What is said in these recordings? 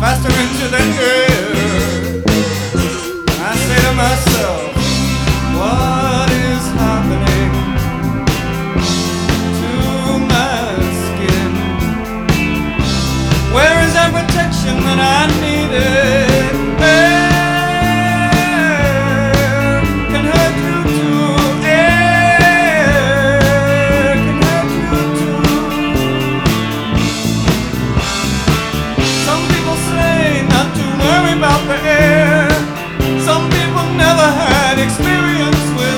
faster into the air. I say to myself, what is happening to my skin? Where is that protection that I needed? Air can hurt you too. Air can hurt you too. Some people say not to worry about the air. Some people never had experience with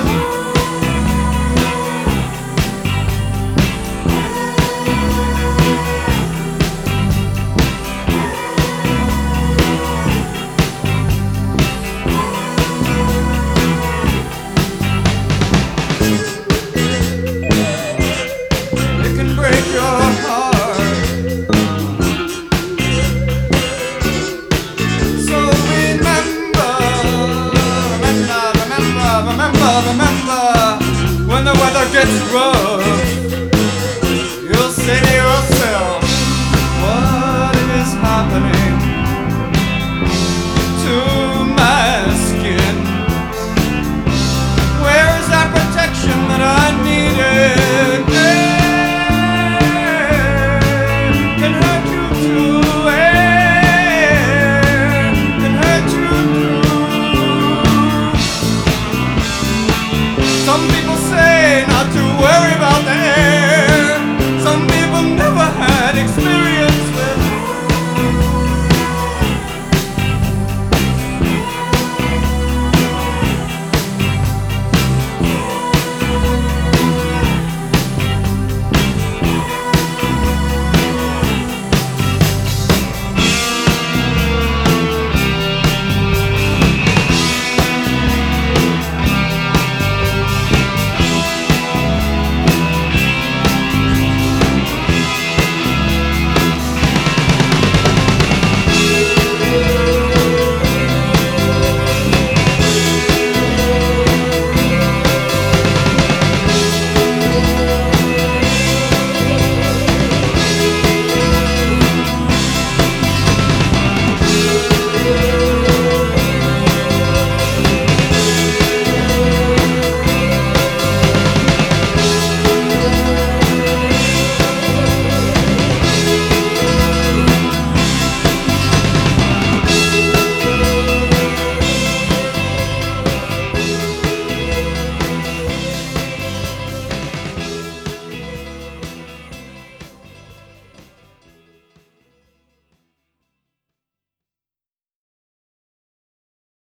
it can break your heart. So remember, when the weather gets rough.